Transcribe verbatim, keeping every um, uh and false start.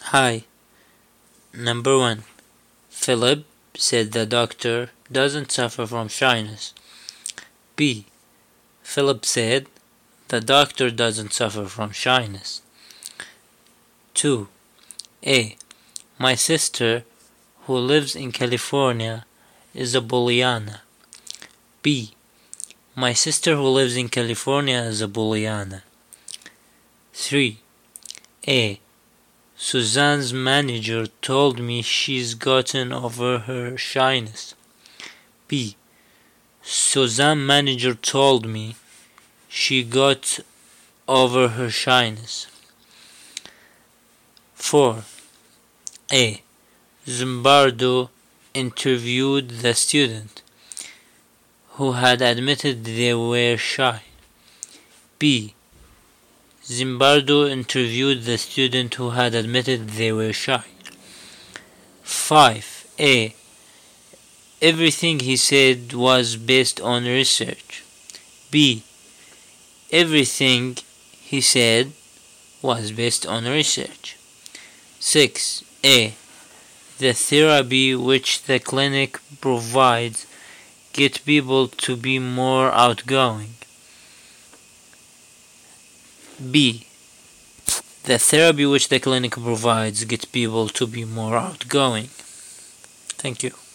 Hi. Number one. Philip said the doctor doesn't suffer from shyness. B. Philip said the doctor doesn't suffer from shyness. two. A. My sister, who lives in California, is a Bulliana. B. My sister who lives in California is a Bulliana. three. A. Suzanne's manager told me she's gotten over her shyness. B. Suzanne's manager told me she got over her shyness. four. A. Zimbardo interviewed the student who had admitted they were shy. B. Zimbardo interviewed the student who had admitted they were shy. five. A. Everything he said was based on research. B. Everything he said was based on research. six. A. The therapy which the clinic provides get people to be more outgoing. B. The therapy which the clinic provides get people to be more outgoing. Thank you.